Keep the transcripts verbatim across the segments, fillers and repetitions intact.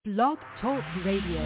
Blog Talk Radio.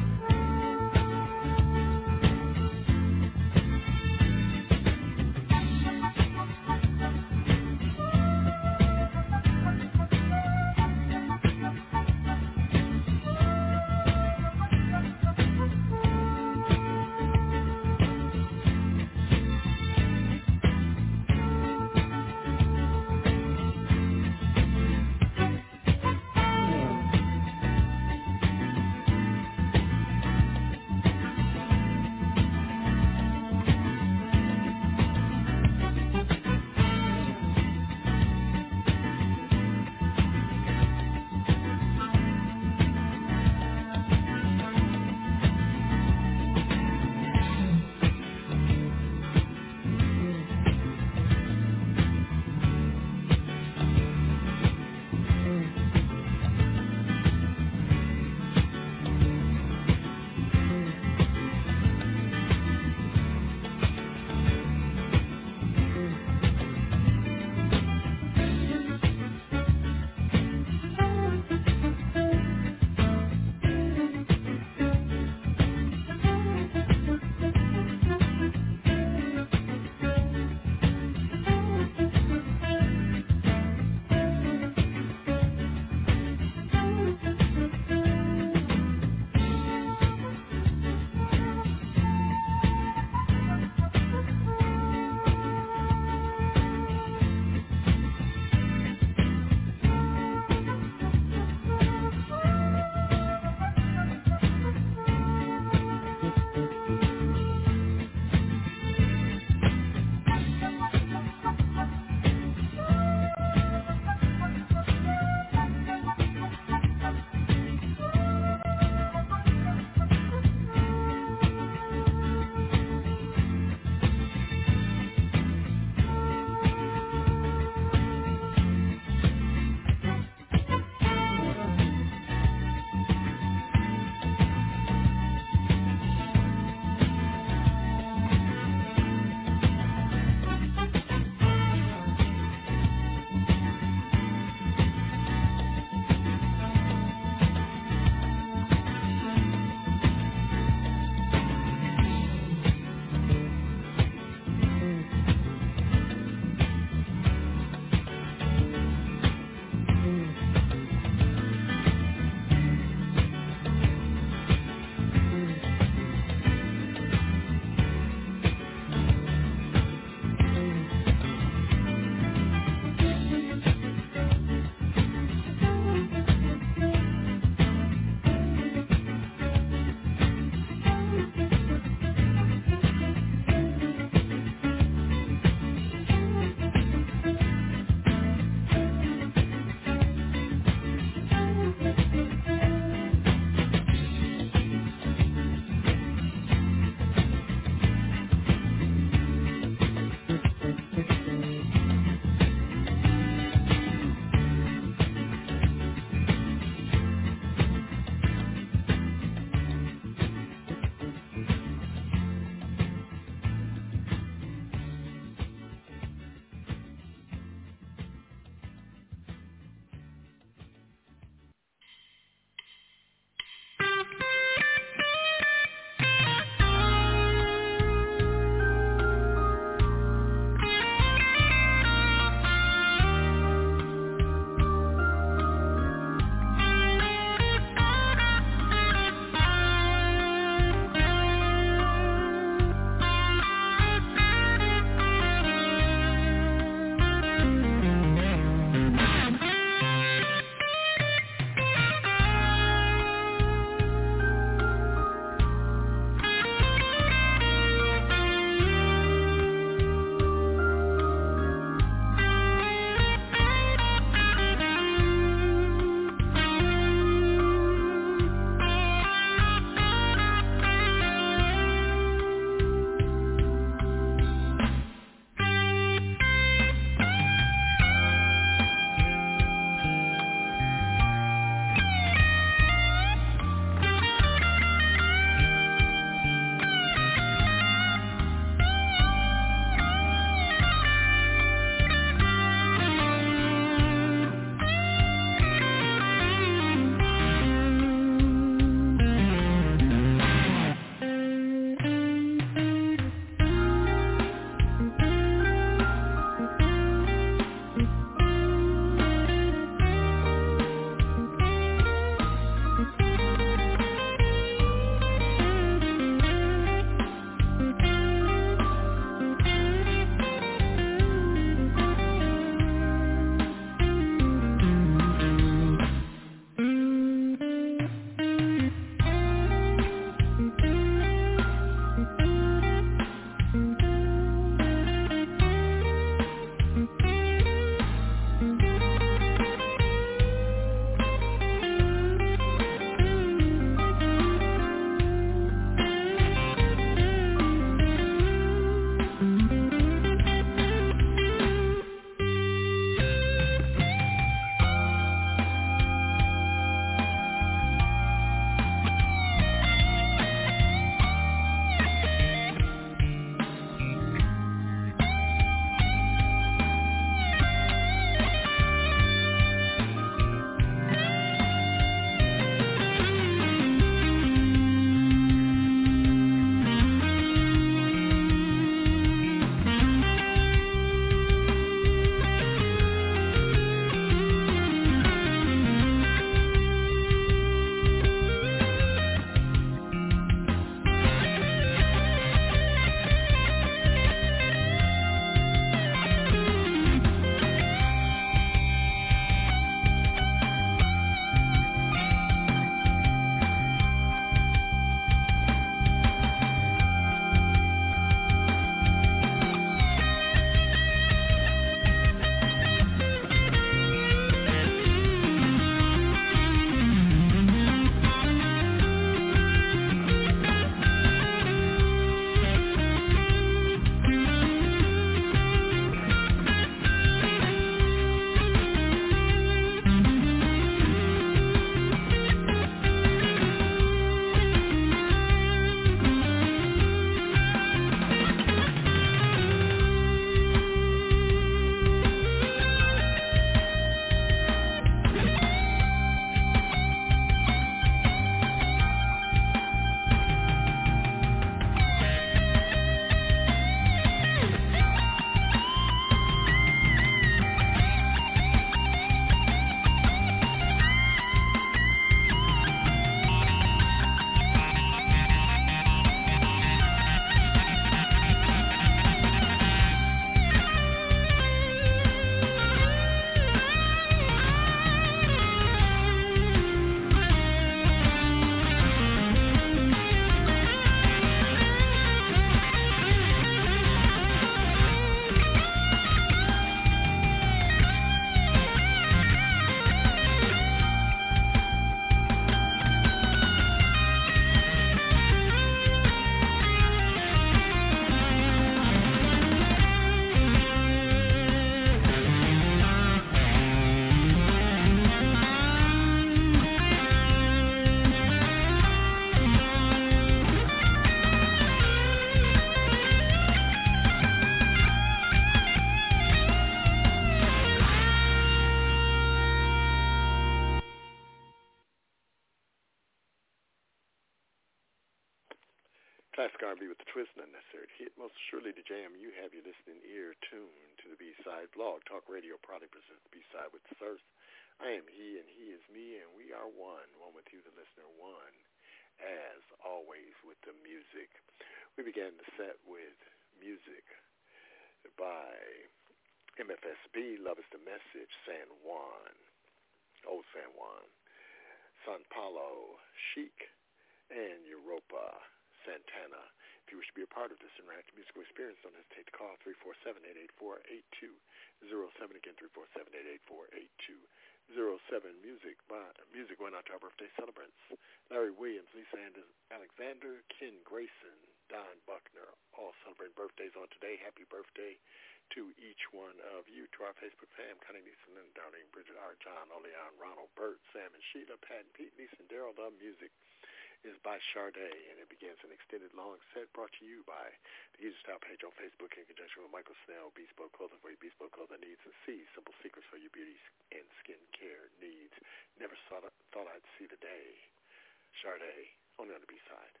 Classic R and B with the twist, not necessary to hit. Most surely to jam. You have your listening ear tuned to the B-Side Blog Talk Radio. Proudly presents the B-Side with Thirst. I am he and he is me, and we are one. One with you, the listener, one. As always with the music. We began the set with music by M F S B, Love is the Message, San Juan, Old San Juan, San Paulo, Chic, and Europa, Santana. If you wish to be a part of this interactive musical experience, don't hesitate to call three four seven, eight eight four, eight two zero seven. Again, three four seven, eight eight four, eight two zero seven. Music by, music going out to our birthday celebrants. Larry Williams, Lisa Alexander, Ken Grayson, Don Buckner, all celebrating birthdays on today. Happy birthday to each one of you. To our Facebook fam, Connie, Lisa, Lynn, Darlene, Bridget, R. John, Oleon, Ronald, Bert, Sam, and Sheila, Pat, and Pete, Lisa, and Daryl. The music is by Sade, and it begins an extended long set brought to you by the User Style page on Facebook in conjunction with Michael Snell, Bespoke Clothing for your bespoke clothing needs, and C, Simple Secrets for your beauty and skin care needs. Never thought, thought I'd see the day. Sade, only on the B-side.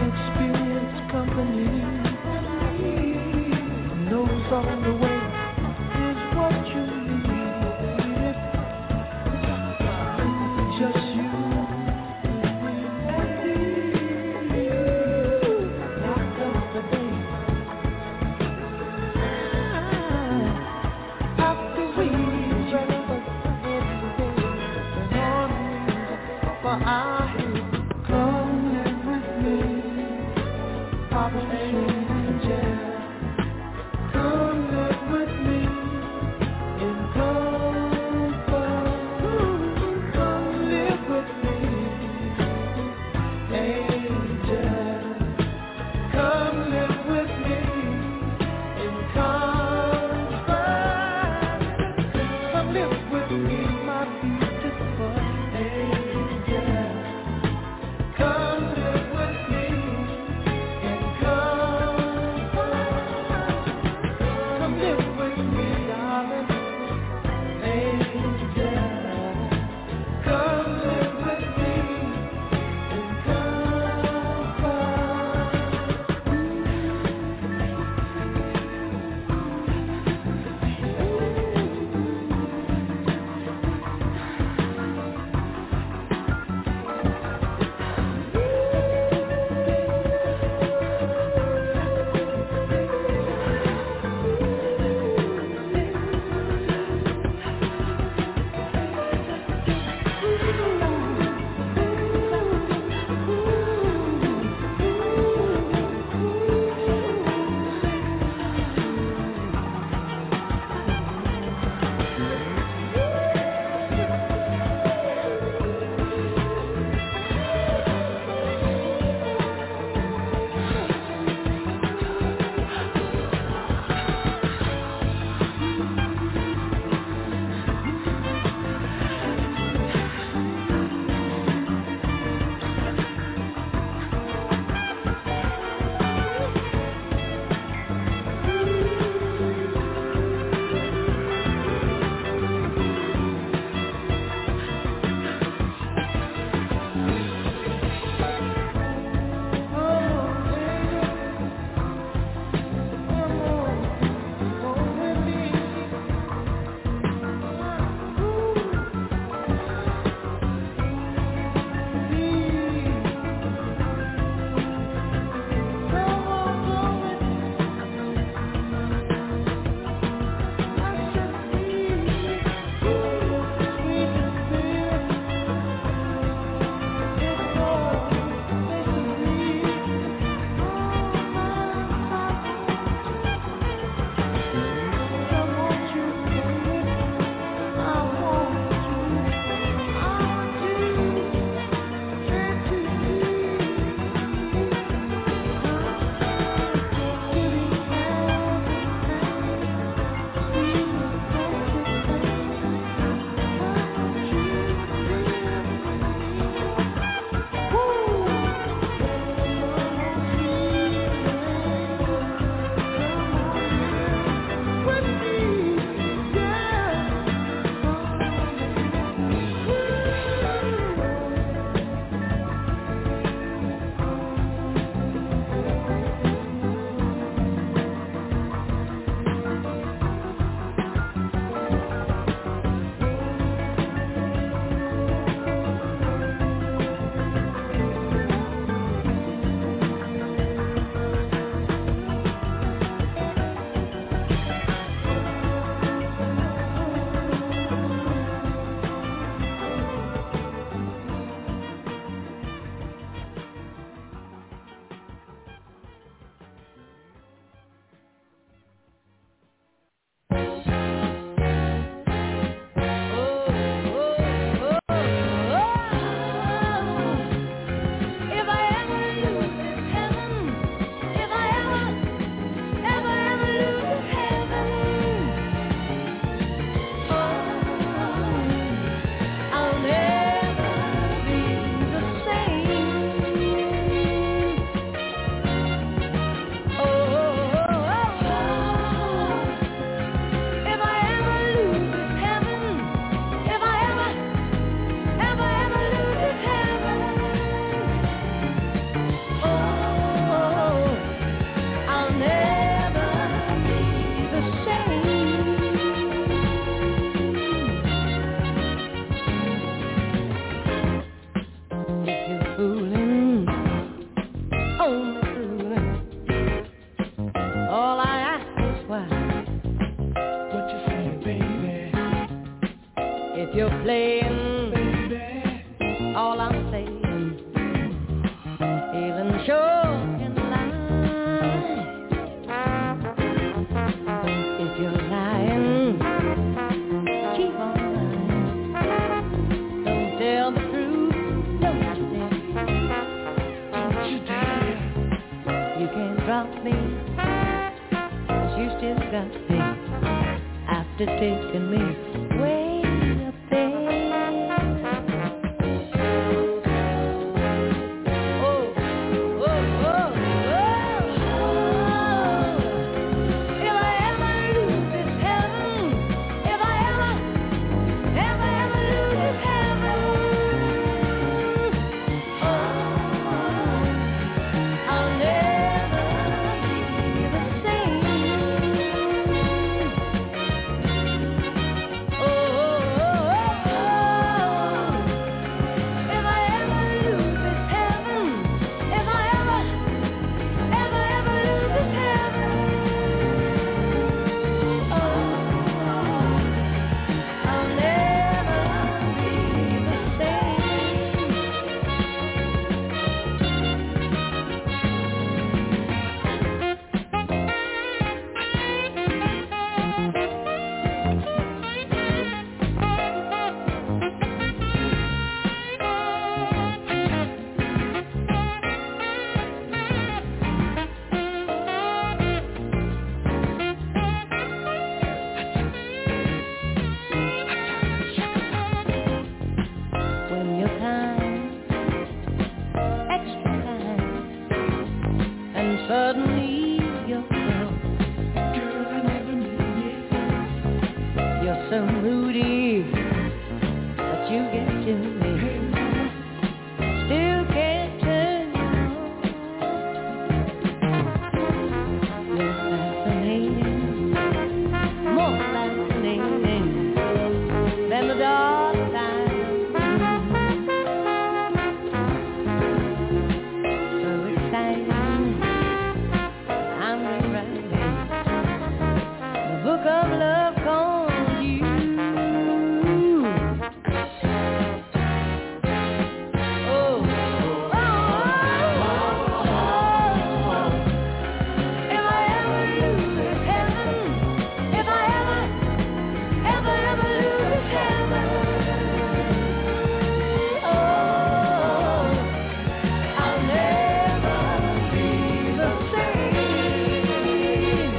Come drop me, 'cause you still got me after taking me way up there. Oh, oh, oh, oh, oh. If I ever lose this heaven, if I ever, ever, ever lose this heaven, oh, I'll never be the same. Oh, oh, oh, oh. If I ever lose this heaven, if I ever, ever, ever lose this heaven, oh, I'll never be the same. When you're kind, extra kind, and suddenly you're gone. Girl, I never knew it. You're so moody, but you get to me. Still can't turn you on. You're fascinating, more fascinating than the dark side of the moon. So exciting, I'm rewriting the book of love called you. Oh, oh, oh, oh. If I ever lose this heaven, if I ever, ever, ever lose this heaven, oh, I'll never be the same.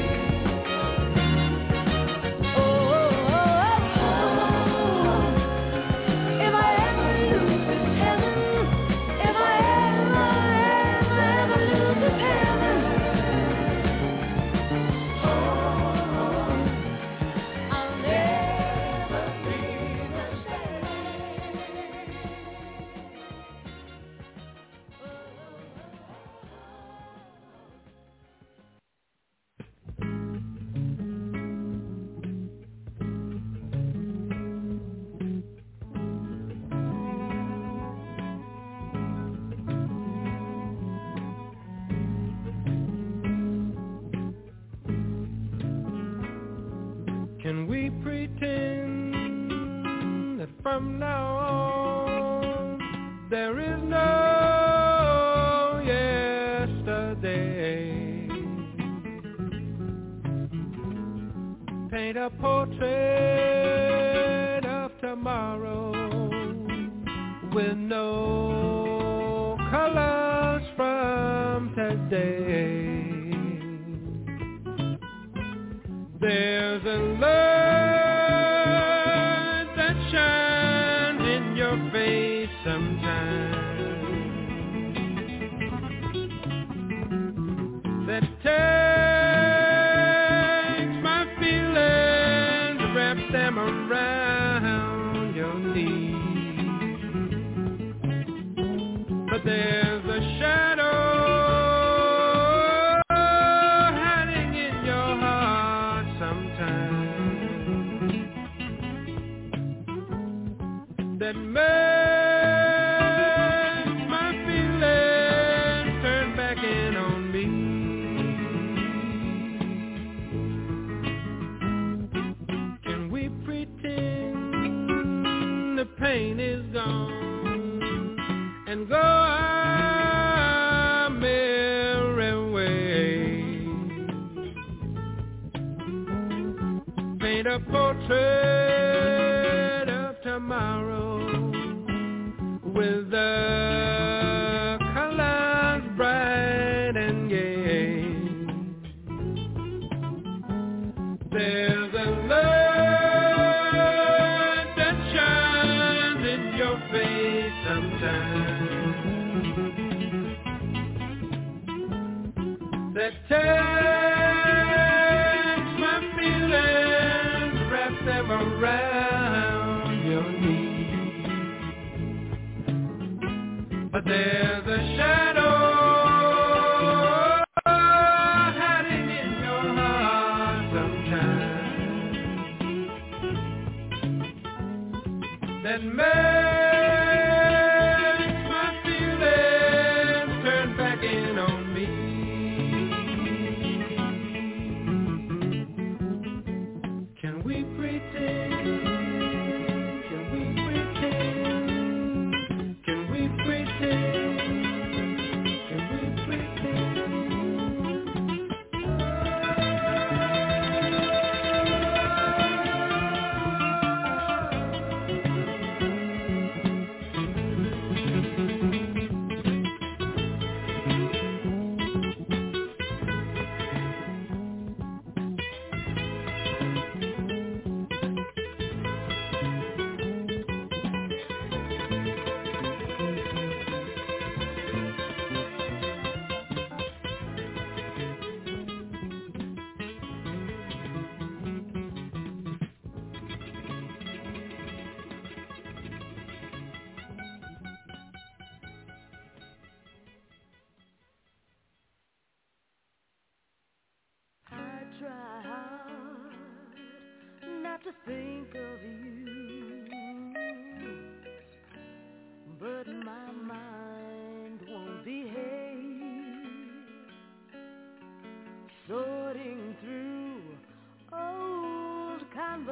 Oh, oh, oh, oh. If I ever lose this heaven, if I ever, ever, ever lose this heaven, oh, I'll never be the same. Can we pretend that from now on there is no yesterday? Paint a portrait of tomorrow with no colors from today. There's a light that shines in your face sometimes that takes my feelings, wrap them around your knees. But there's a shadow hiding in your heart sometimes that makes my feelings turn back in on me. Can we pretend the pain is gone and go our merry way? Paint a portrait of tomorrow with the colors bright and gay. that takes my feelings, wraps them around your knees. But there's a shadow hiding in your heart sometimes that makes to think of you, but my mind won't behave, sorting through old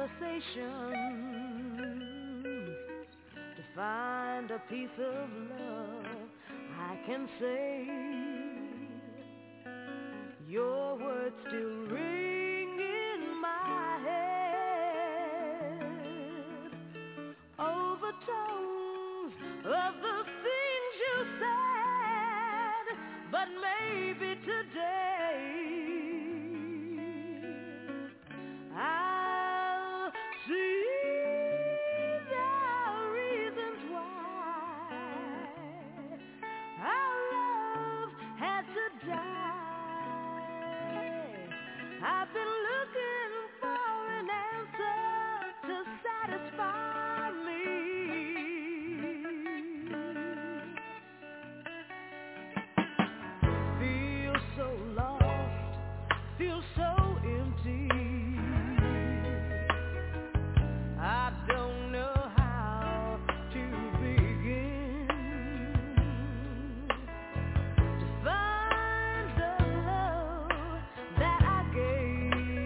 conversations to find a piece of love I can say. Your words still ring in my head, overtones of the things you said, but maybe today I'll see the reasons why our love had to die. I've been looking for an answer to satisfy me. Feel so lost, feel so empty. I don't know how to begin to find the love that I gave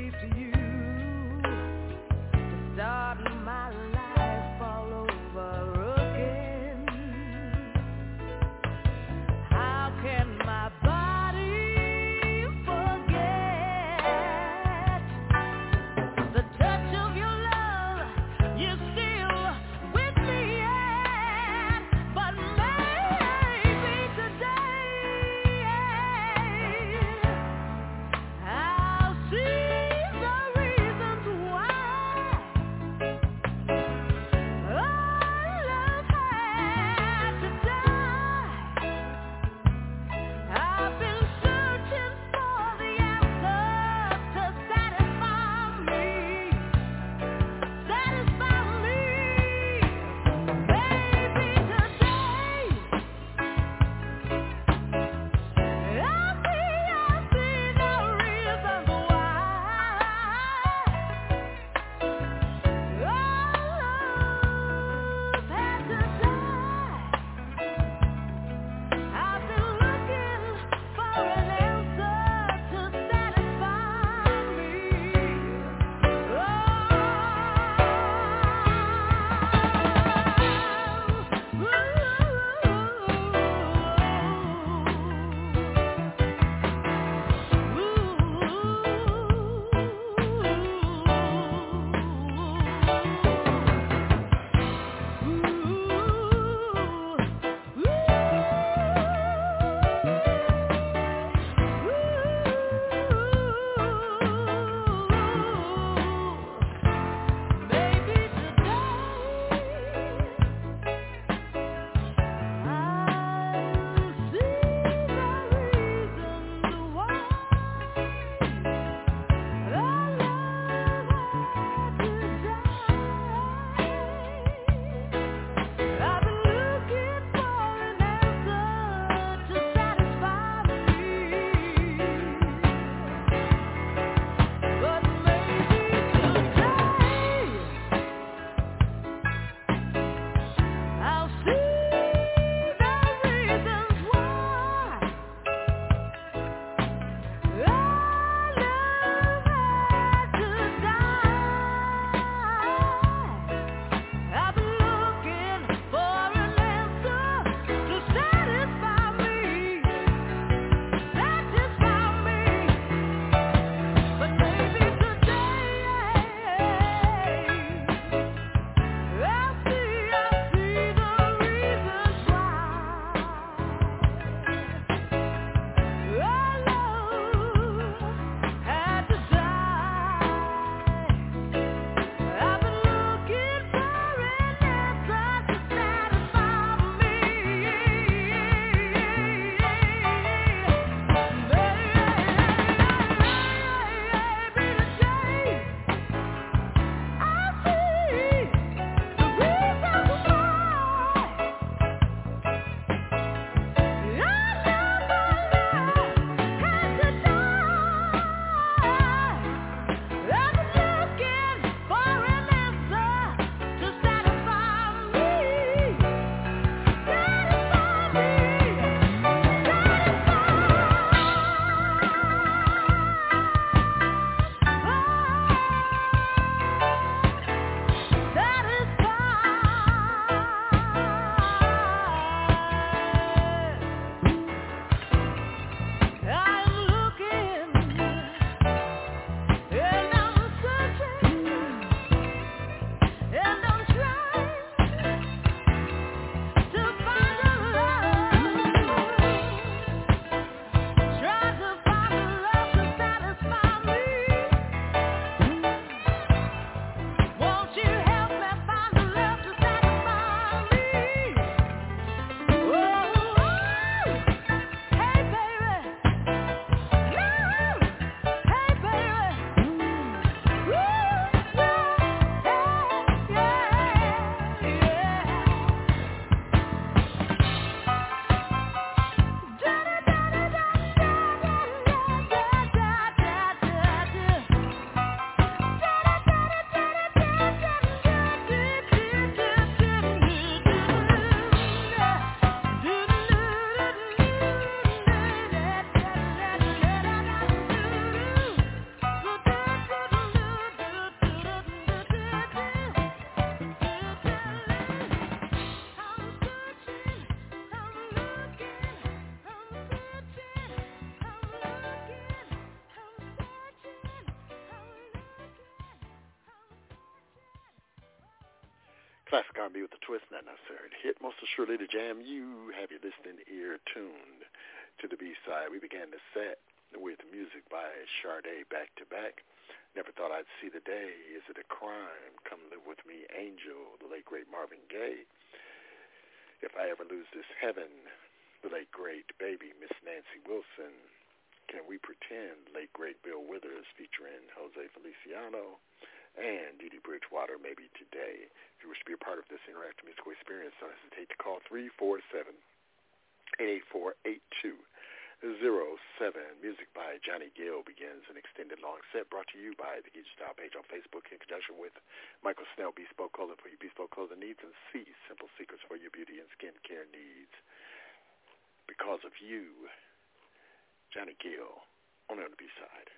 Classic R and B with a twist, not necessary to hit. Most assuredly to jam. You have your listening ear tuned to the B-side. We began the set with music by Sade back to back. Never thought I'd see the day. Is it a crime? Come live with me, Angel, the late great Marvin Gaye. If I ever lose this heaven, the late great baby Miss Nancy Wilson. Can we pretend, late great Bill Withers featuring Jose Feliciano. And Dee Dee Bridgewater, maybe today. If you wish to be a part of this interactive musical experience, don't hesitate to call three four seven, eight eight four, eight two zero seven. Music by Johnny Gill begins an extended long set brought to you by the Geek Style page on Facebook in conjunction with Michael Snell, Bespoke Clothing for your bespoke clothing needs, and C, Simple Secrets for your beauty and skincare needs. Because of you, Johnny Gill, on the B-side.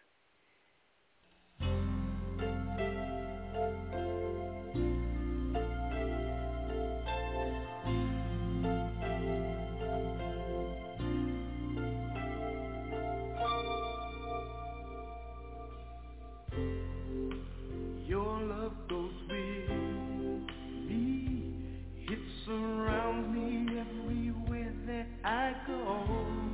I go,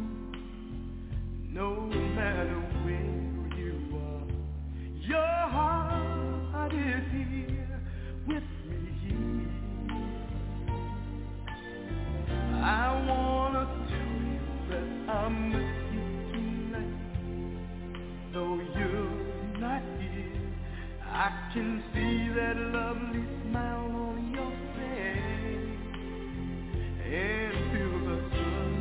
no matter where you are, your heart is here with me. I wanna tell you that I'm with you tonight, though you're not here. I can see that lovely smile on your face, and feel the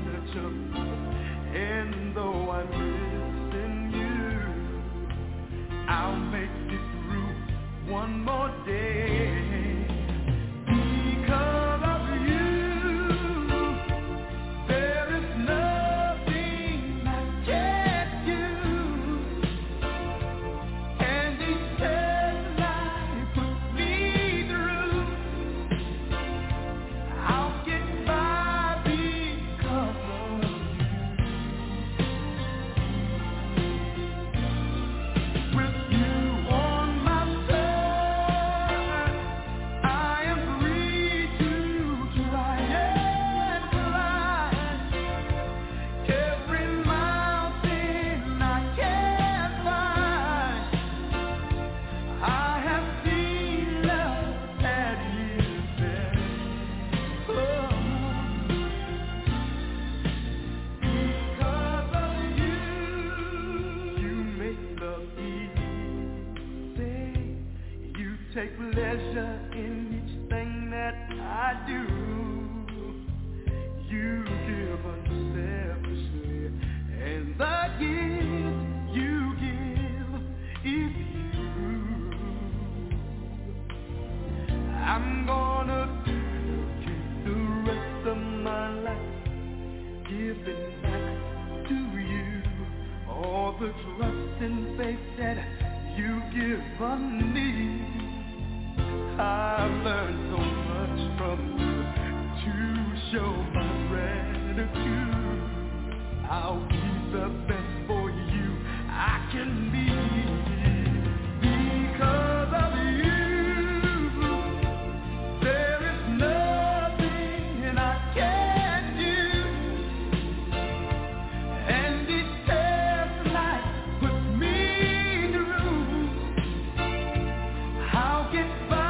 and though I'm missing you, I'll make it through one more day. Because of you, there is nothing I can't do. And each test life puts me through, I'll get by because of you. Take pleasure in each thing that I do. You give unselfishly, and the gift you give is you. I'm gonna dedicate the rest of my life giving back to you all the trust and faith that you give on me. I've learned so much from you to show my gratitude. I'll be the best for you I can be. Because of you, there is nothing I can't do. And each test life puts me through, I'll get by.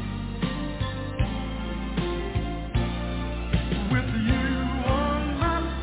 With you on my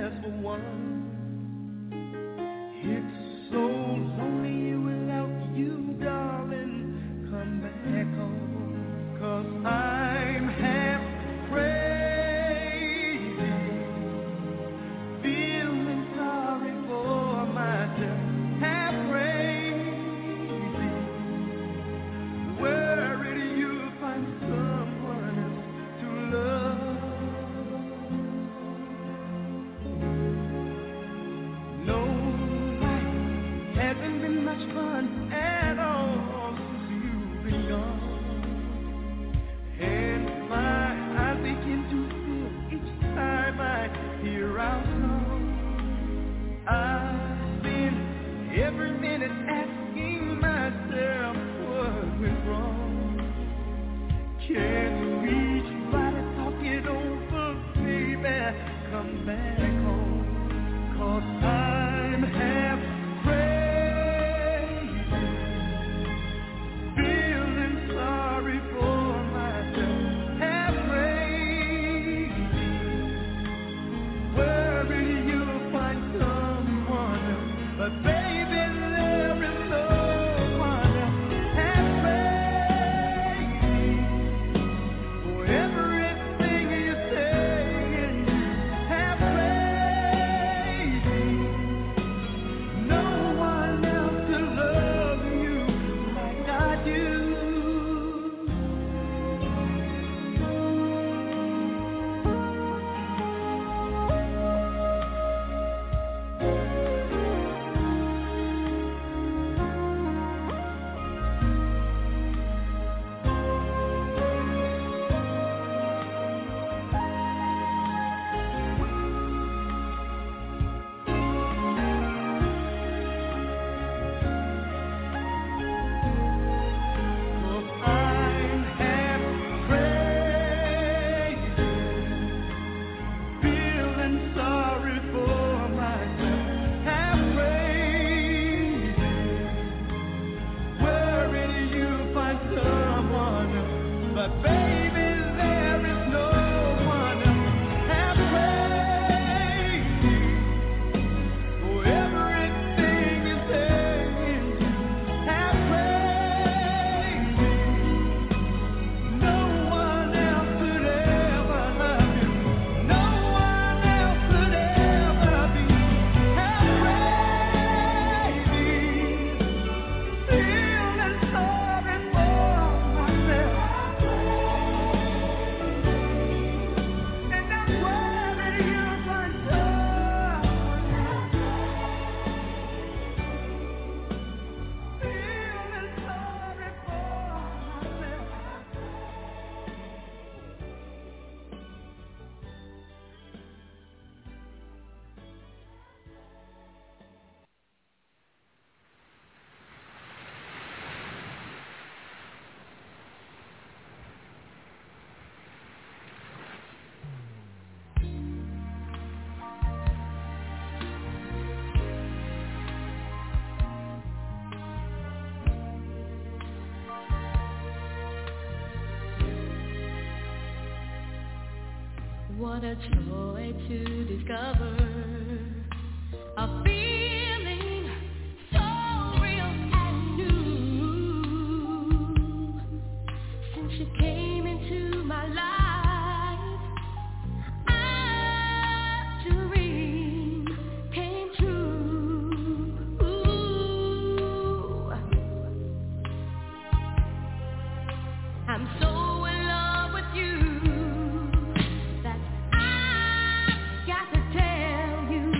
just for one. It's so lonely without you, darling. Come back home, 'cause I'm half crazy, feeling sorry for myself. Half crazy, worried you'll find someone else to love. No, life hasn't been much fun at all since you've been gone. And my eyes begin to fill each time I hear our song. I've been every minute asking myself what went wrong. Can we try to talk it over, baby? Come back home, 'cause I'm half crazy, feeling sorry for myself. Half crazy, worried you'll find someone else, but baby, there is no one else. Half crazy for everything you say and do. Half crazy, no one else to love you like I do. I'm half crazy, feeling sorry for myself. Half crazy, worried you'll find someone else, but baby, there is no one else. Half crazy for everything you say and do. Half crazy, no one else could ever love you. No one else could ever be. Half crazy, feeling sorry for myself. And I'm worried you'll find someone else. Feeling sorry for myself. What a joy to discover a feeling so real and new. Since you came into my life, a dream came true. I'm so in love with you that I got to tell you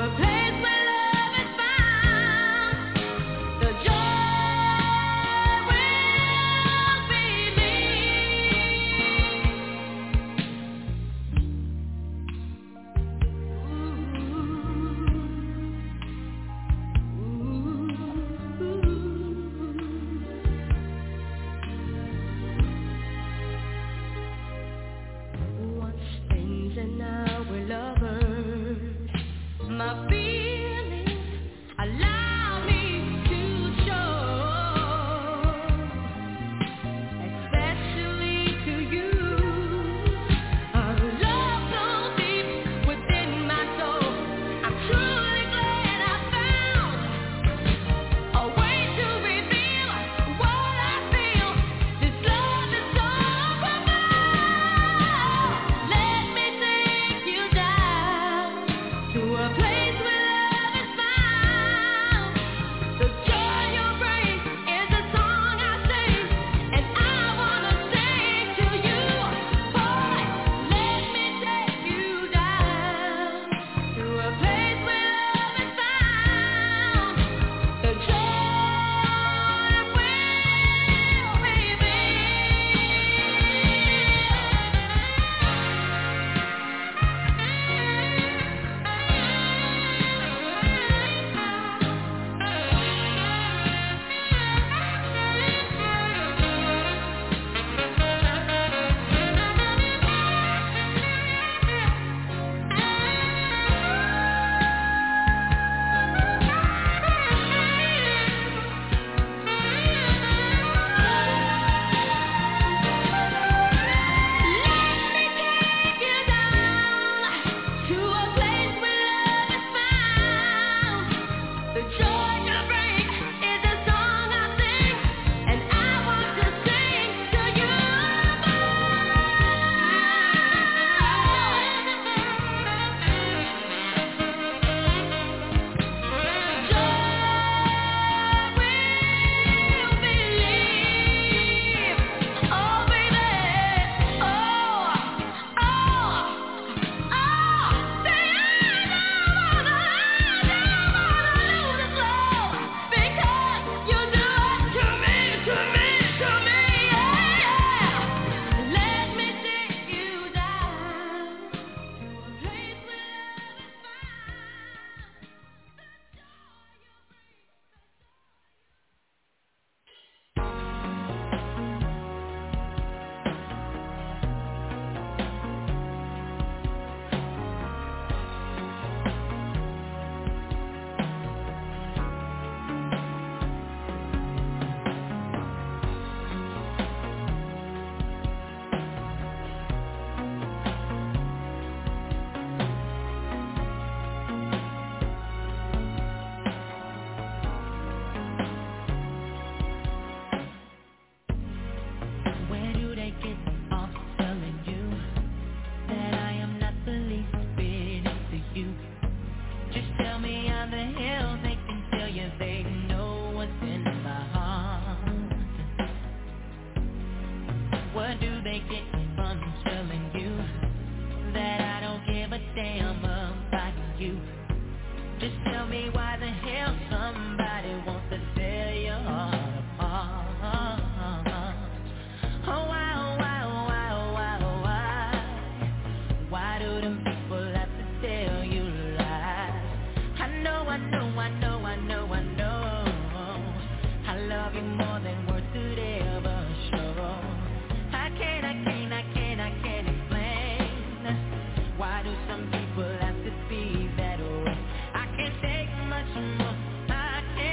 Some people have to be that way. I can't take much more. I can't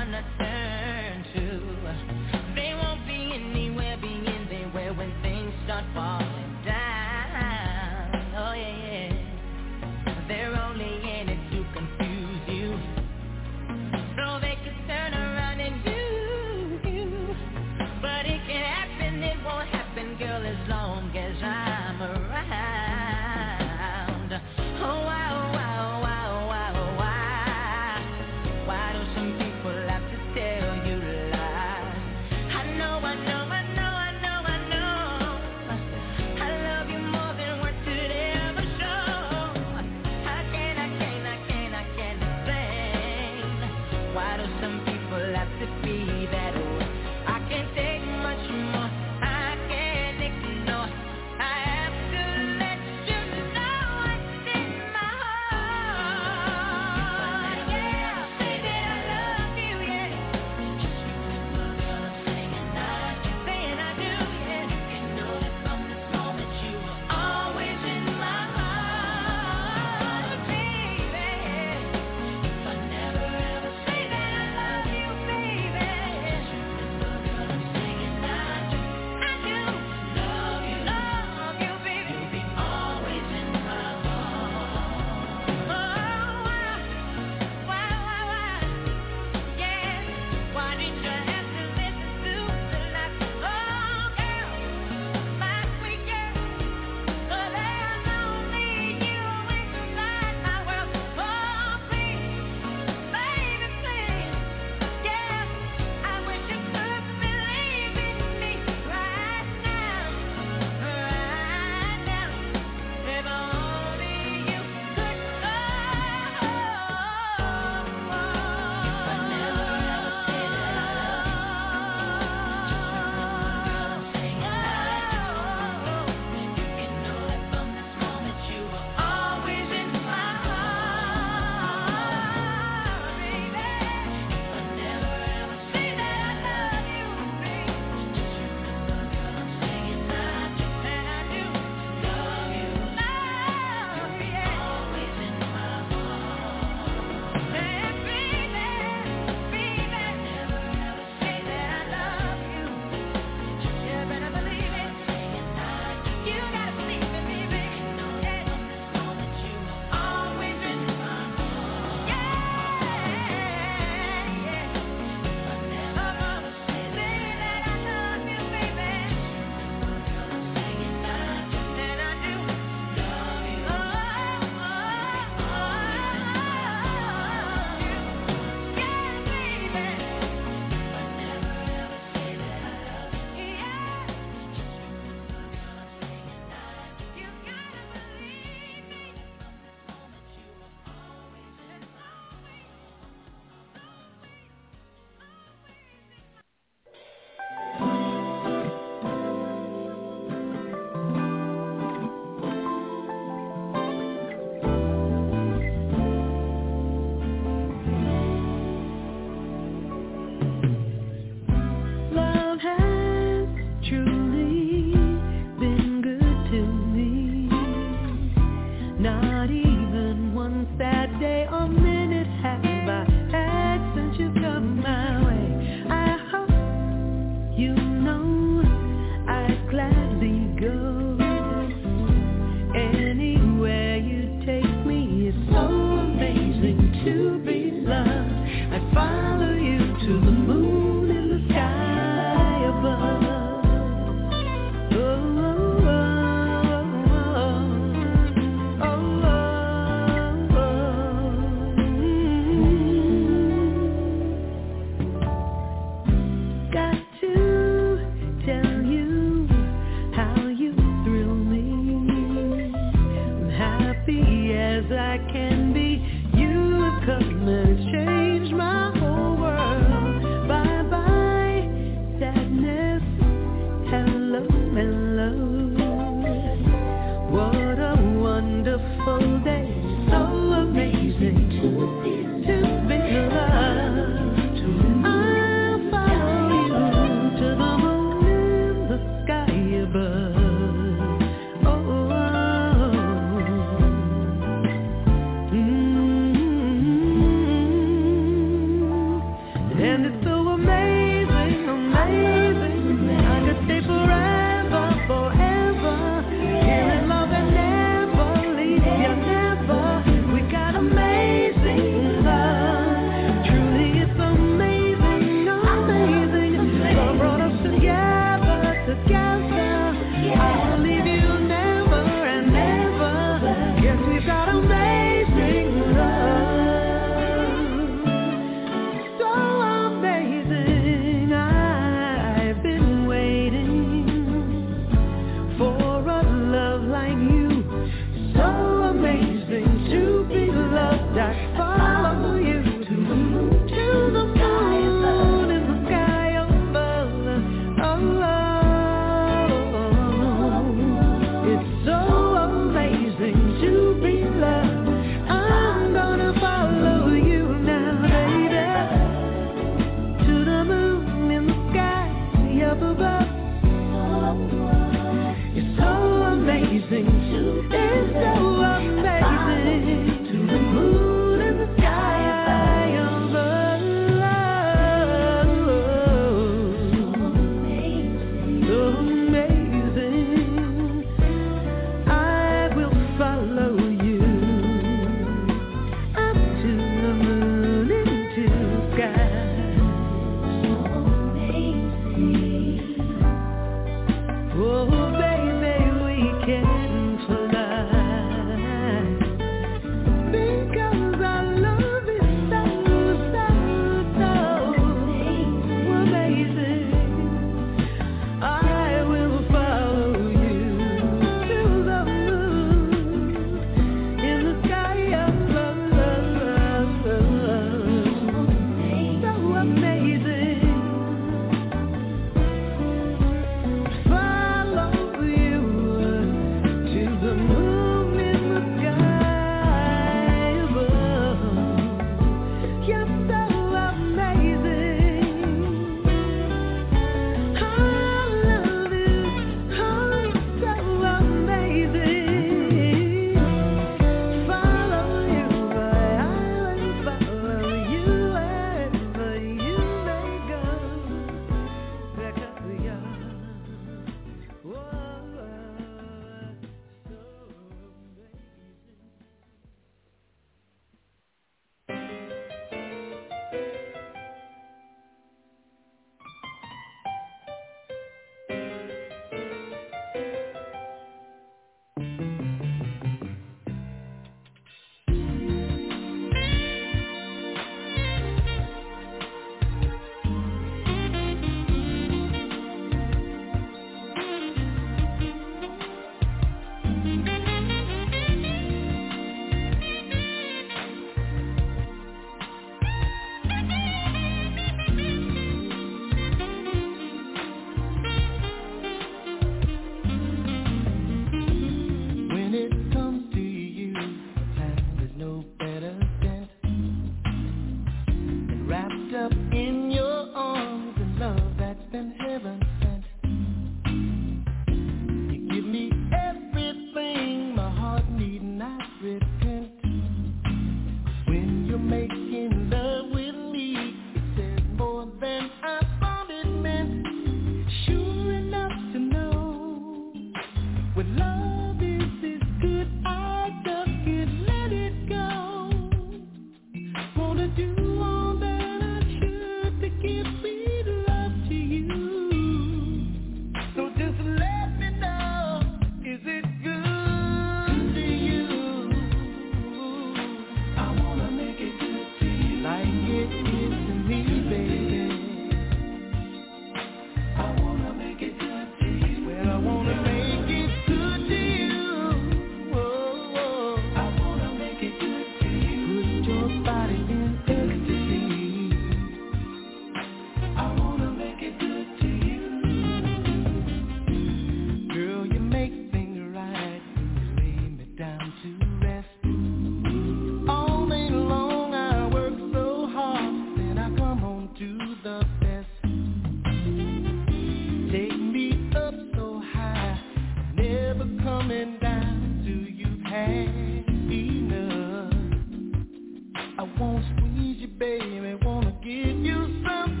coming down to you had enough. I won't squeeze you, baby, wanna give you something.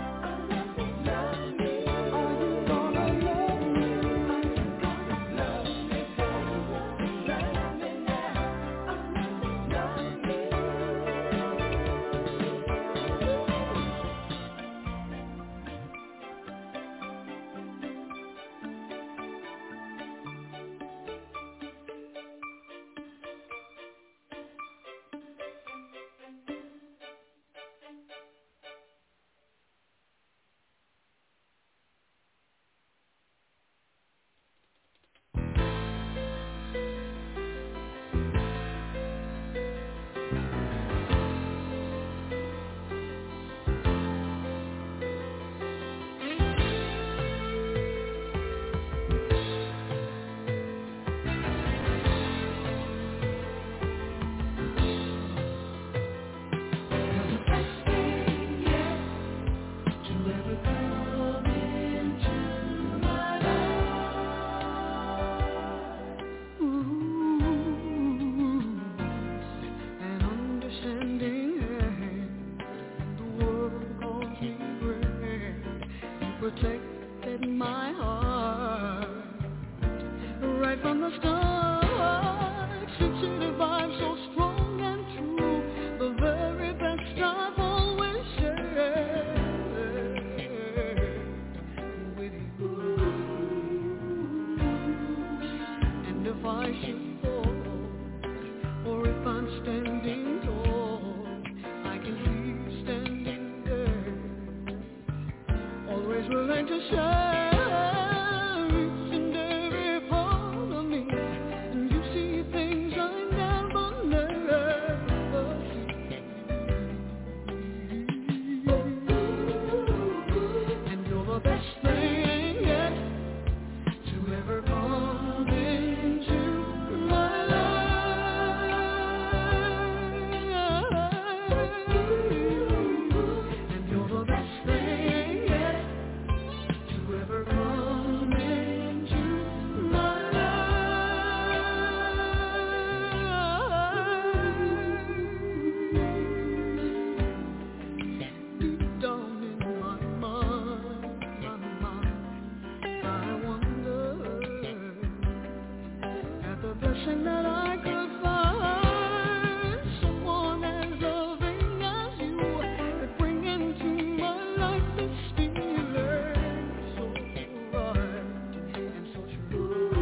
Protected my heart right from the start. Sensitive vibes so strong and true, the very best I've always shared with you. And if I should fall, or if I'm standing tall, I can keep standing there, always willing to share each and every part of me. And you see things I never, never see. And you're the best thing yet to ever come into my the blessing that I could find someone as loving as you that bring into my life this feeling so right and so true,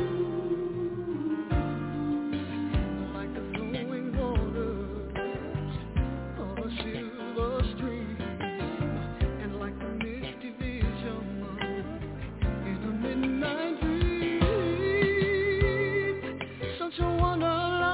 like the flowing waters of a silver stream, and like the misty vision in a midnight dream. Such a wonderland.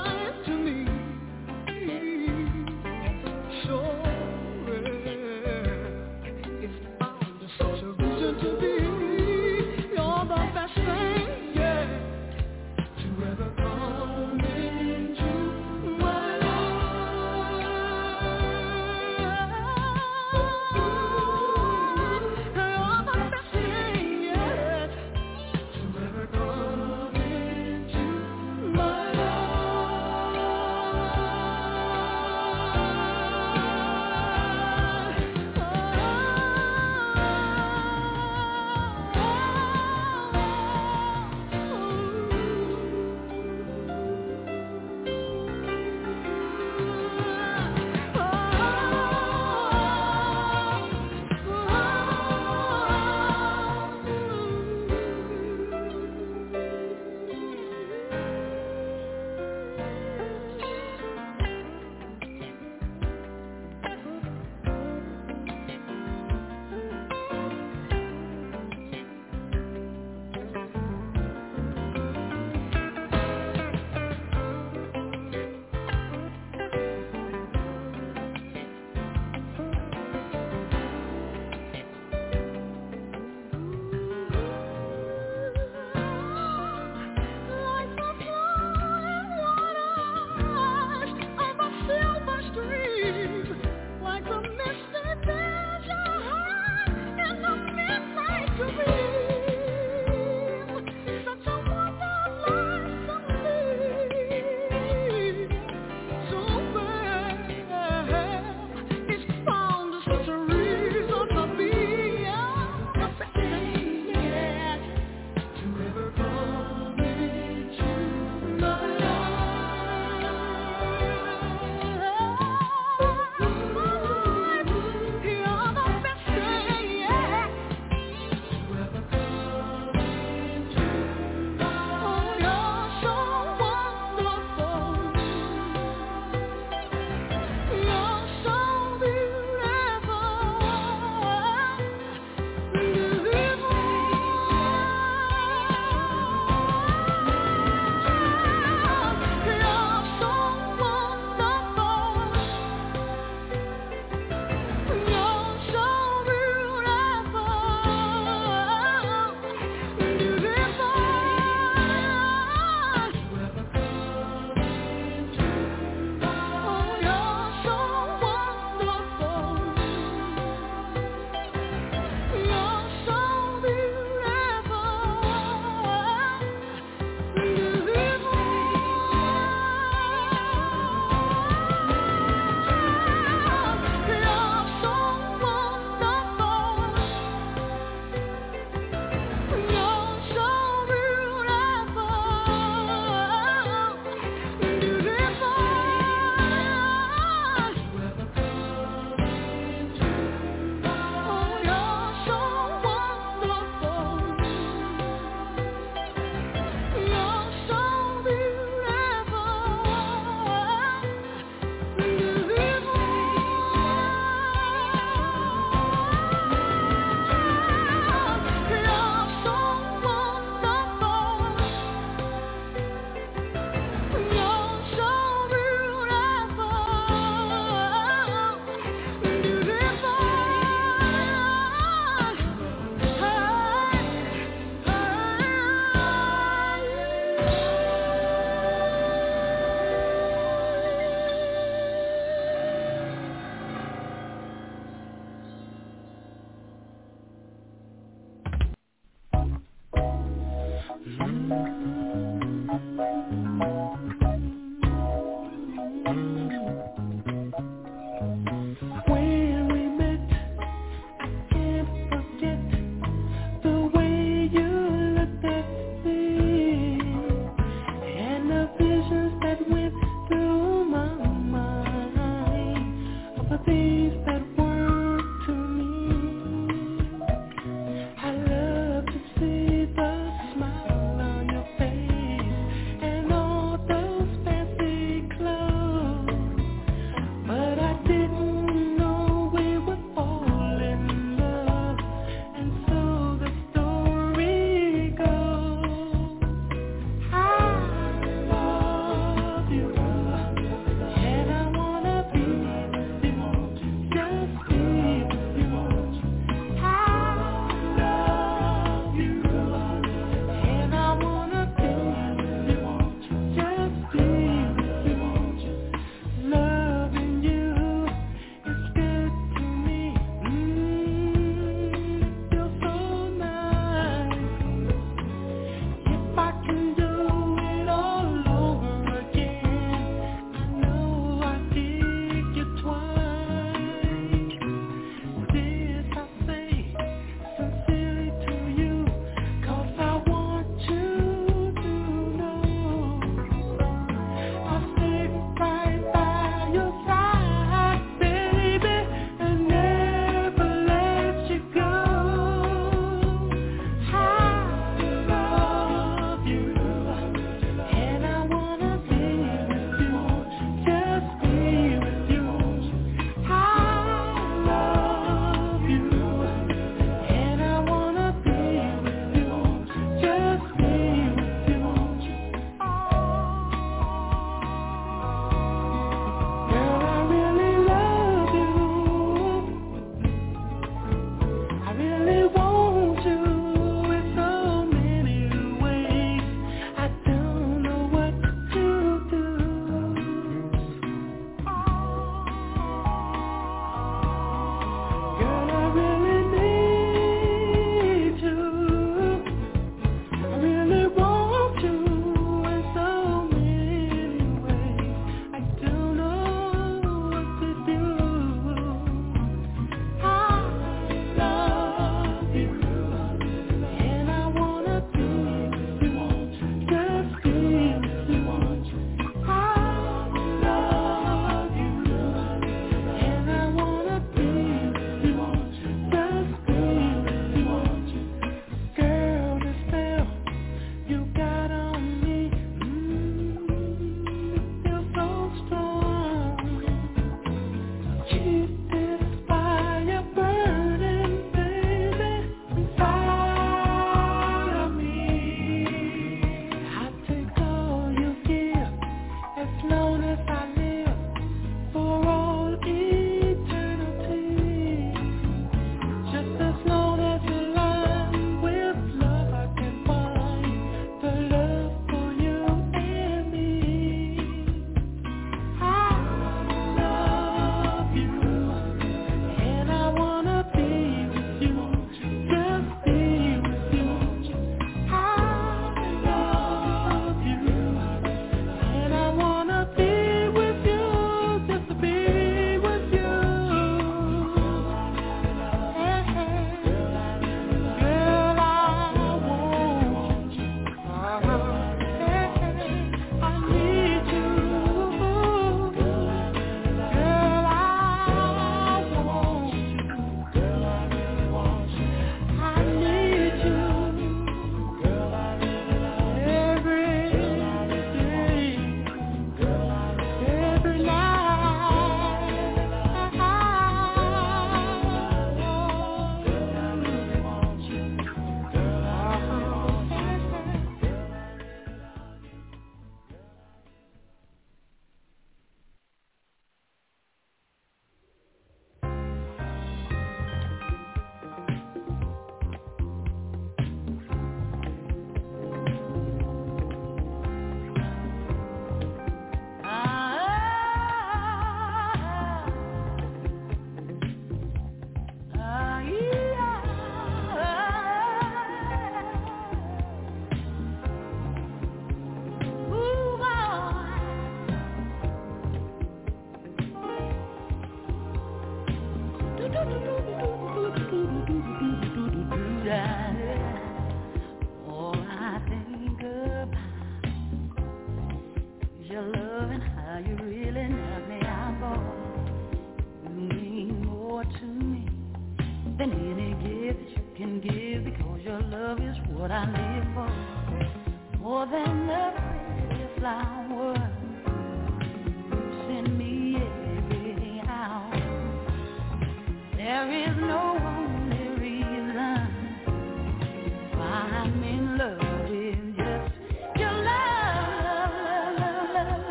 your love and how you really knock me out, boy. You mean more to me than any gift that you can give, because your love is what I live for. More than the pretty flower, you send me every hour. There is no only reason why I'm in love with just your love, love, love, love,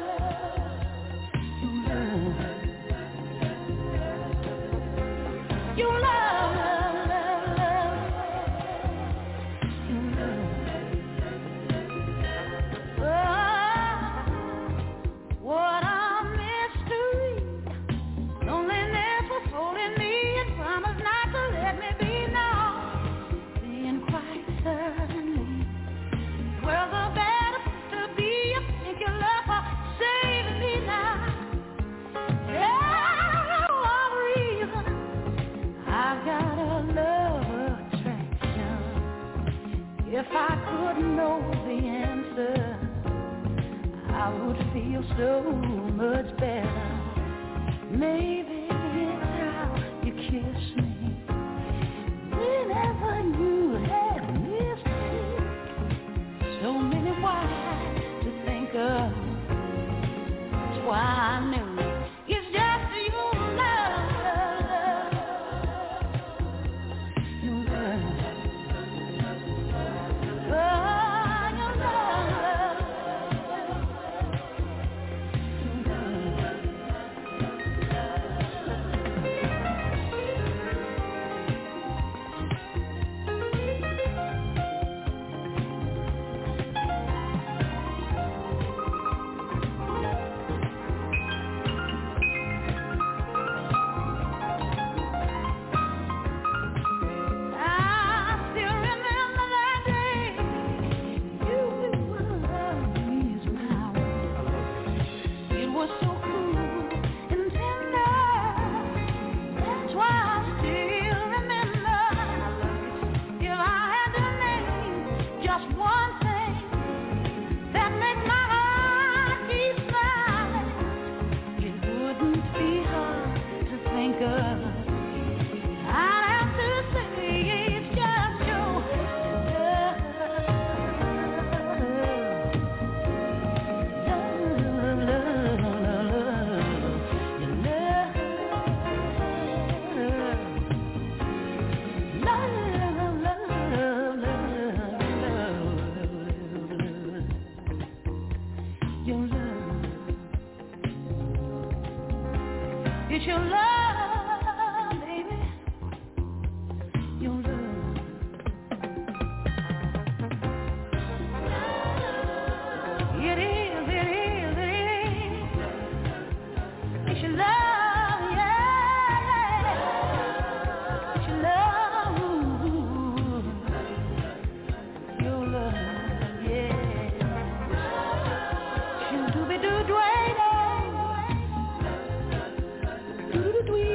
love, your love. If I could know the answer, I would feel so much better. Maybe it's how you kiss me whenever you have mistake. So many whys to think of. That's why I knew it's just your love, your love. It's your love, baby. Your love. It is, it is, it is. It's your love, yeah. It's your love. Your love, yeah. Shoo-doo-be-doo-dway. Do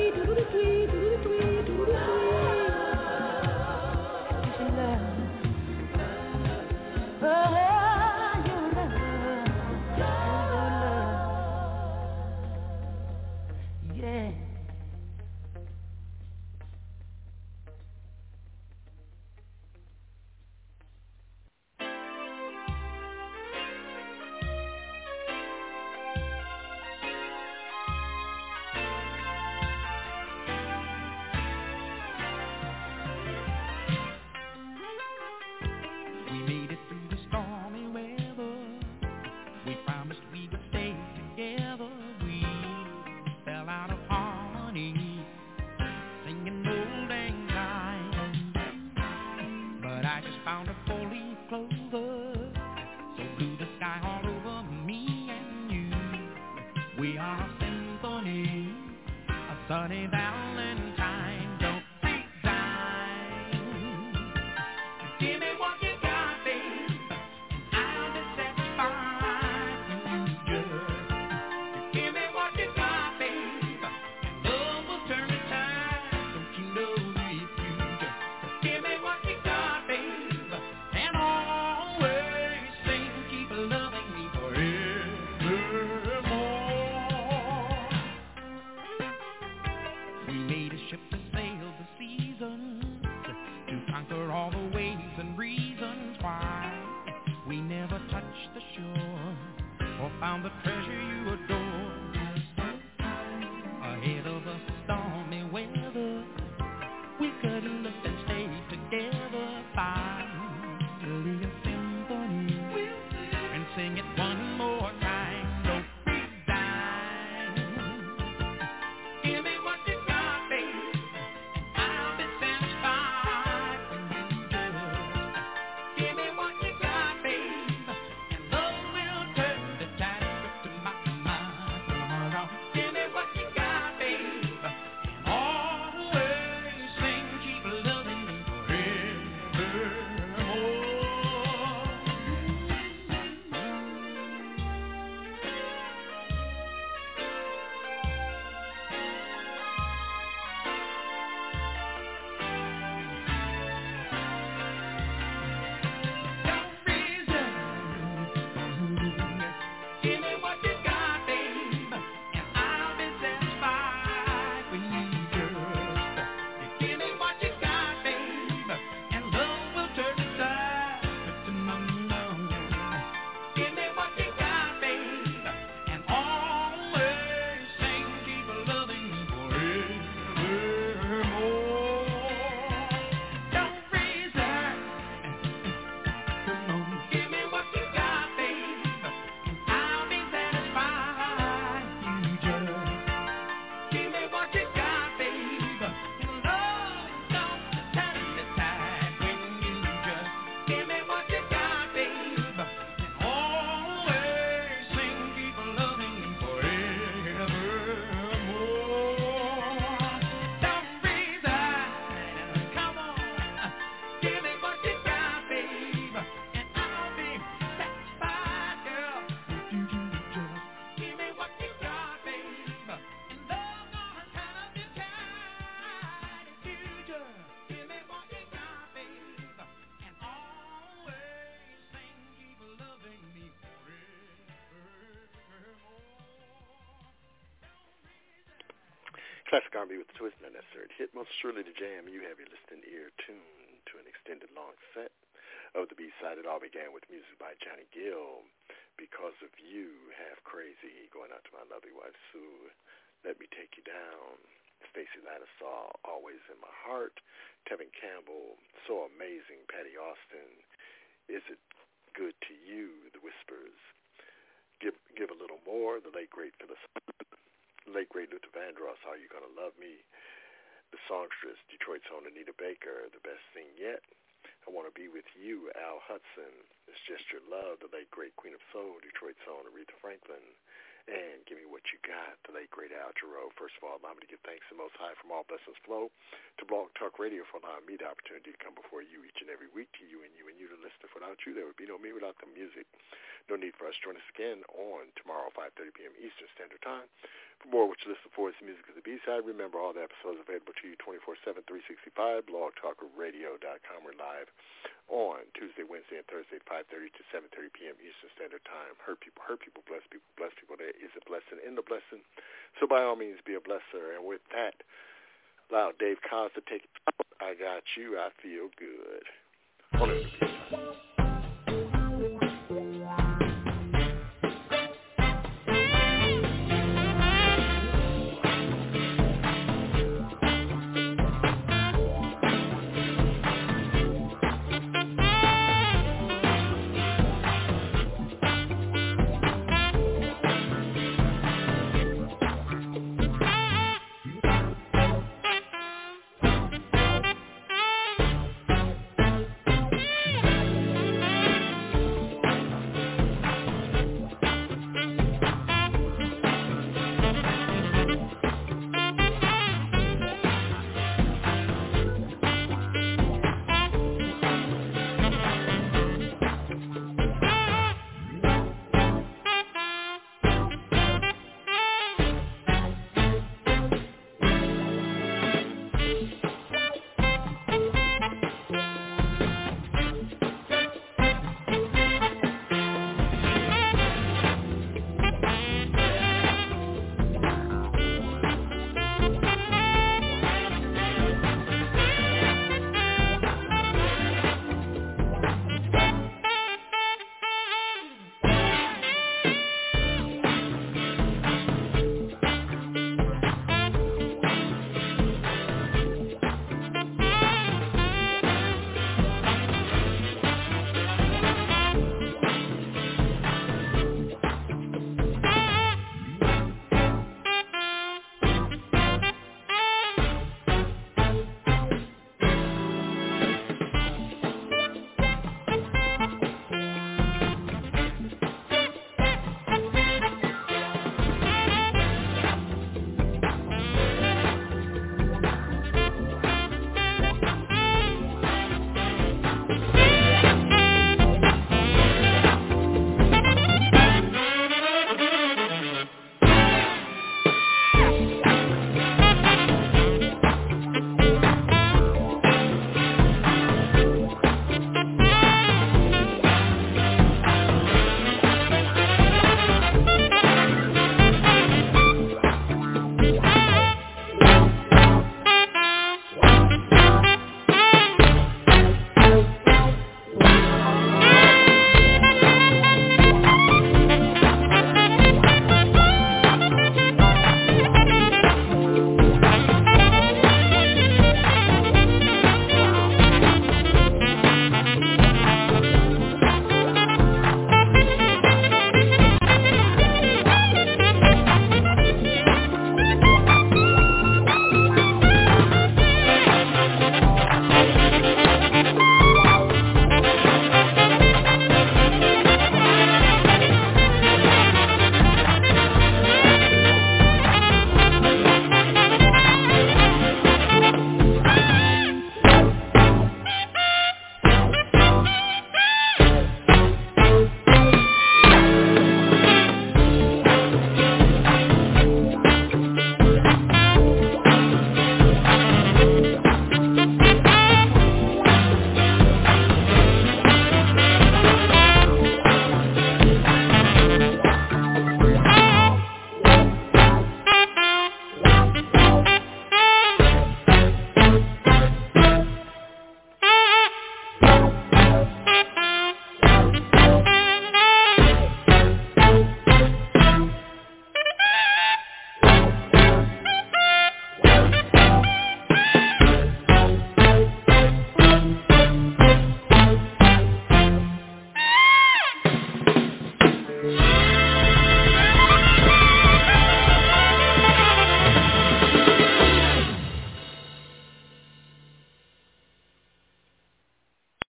or found the treasure you adore. Ahead of a stormy weather, we could look and stay together. Finally a symphony, and sing it one more time. Don't resign. Give me what you got, baby. I'll be satisfied when you just give me what you got, baby. And love will turn the tide to my mind. Come around, give me what you got, baby. And always sing, keep loving me forevermore. Don't reason. Give me what you got, babe, and I'll be satisfied when you just give me what you got, babe, and love will turn the tide to my love. Give me what you got, babe, and always sing, keep loving me forevermore. Don't reason. Come on, give me what you got, babe, and I'll be satisfied. You just give me what you got, babe, and love don't turn the tide when you just give me what you got, babe, and always sing, keep loving me forevermore. Don't resign. Come on, give me what you got, babe, and I'll be satisfied, girl. You just give me what you got, babe, and love gonna turn up the tide. If you just give me what you got, babe, and always sing, keep loving me forevermore. Classic R and B with the twist, not necessary hit. Most surely the jam. You have your listening ear tuned to an extended long set of the B-side. It all began with music by Johnny Gill. Because of You, Half Crazy, going out to my lovely wife Sue. Let Me Take You Down. Stacey Lattisaw, Always in My Heart. Tevin Campbell, So Amazing. Patty Austin, Is It Good to You? The Whispers. Give Give a Little More. The late great Phyllis. Late great Luther Vandross, Are You Gonna Love Me? The songstress, Detroit's own Anita Baker, The Best Thing Yet. I Want to Be With You, Al Hudson. It's Just Your Love, the late great Queen of Soul, Detroit's own Aretha Franklin. And Give Me What You Got, the late great Al Jarreau. First of all, allow me to give thanks to the Most High from all blessings flow, to Blog Talk Radio for allowing me the opportunity to come before you each and every week, to you and you and you, the listener. Without you, there would be no me without the music. No need for us to join us again on tomorrow, five thirty p.m. Eastern Standard Time. For more, what you listen for is the music of the B-side. Remember, all the episodes available to you twenty-four seven, three sixty-five, blog talk radio dot com. We're live on Tuesday, Wednesday, and Thursday, five thirty to seven thirty p.m. Eastern Standard Time. Hurt people, hurt people, bless people, bless people. There is a blessing in the blessing. So by all means, be a blesser. And with that, allow Dave Coz to take it out. I got you. I feel good. On it.